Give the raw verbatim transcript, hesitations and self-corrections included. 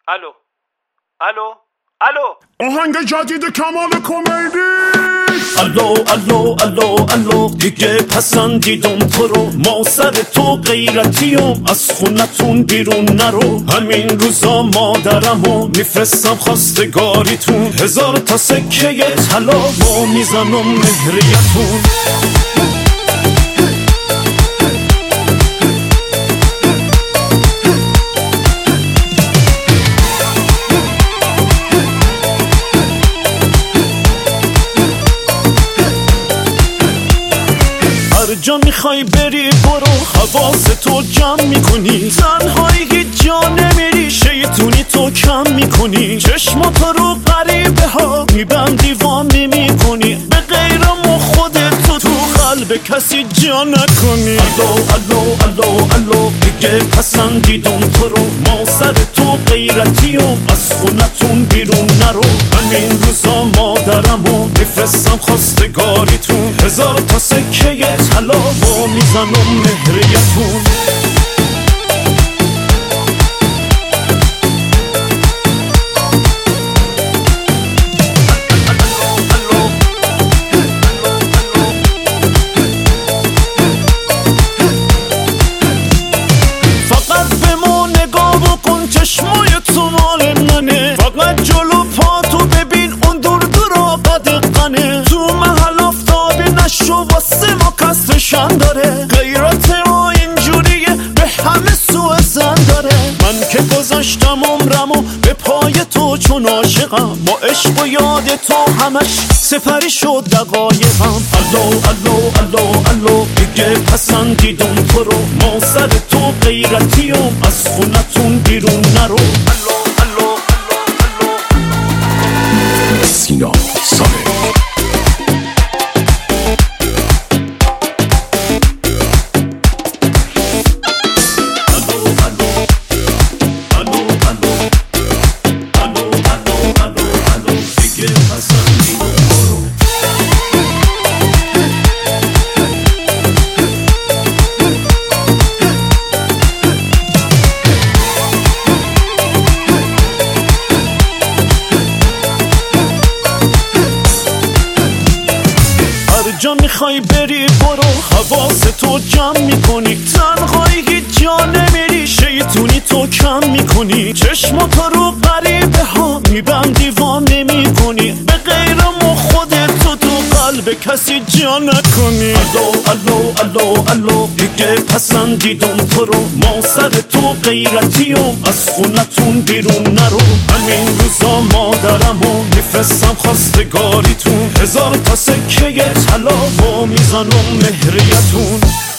الو الو الو آهنگ جدید کمال کمدی. الو الو الو الو دیگه پسندیدم تو رو، ما سر تو غیرتیم، از خونتون بیرون نرو. همین روزا مادرمو میفرستم خواستگاریتون، هزار تا سکه طلا ما میزنم مهریتون. هر جا میخوای بری برو، حواس تو جمع میکنی، تنهایی هیچ جا نمیری، شیطونی تو کم میکنی، چشماتو رو غریبه ها میبندی وام میکنی، به غیر ما خودت تو تو قلب کسی جا نکنی. الو الو الو الو دیگه پسندیدم تو رو، ما سر تو غیرتیم، از خونتون بیرون نرو. همین روزا مادرمو میفرستم خواستگاریتون، هزار تا سکه طلا با میزنم مهریتون. فقط به ما نگاه بکن، چشمای تو مال منه، فقط جلو پا تو ببین، اون دور دورا قدقنه، تو محل آفتابی نشو واسه ما کسرشن داره، غیرت ما اینجوریه به همه سوء زن داره. من که گذاشتم عمرمو به پای تو چون عاشقم، با عشق و یاد تو همش سپری شد دقایقم. الو الو الو الو دیگه پسندیدم تو رو، ما سر تو غیرتیم، از خونتون بیرون نرو. الو الو الو الو سینا ساله. جا میخوای بری برو، حواس تو جمع میکنی، تنهایی هیچ جا نمیری، شیطونی تو کم میکنی، چشماتو رو غریبه ها میبندی وام نمیکنی، به غیر ما خودت تو تو قلب کسی جا نکنی. الو الو الو الو دیگه پسندیدم تو رو، ما سر تو غیرتیم، از خونتون بیرون نرو. همین روزا مادرمو میفرستم خواستگاریتون، هزار تا سکه طلا با میزنم مهریتون.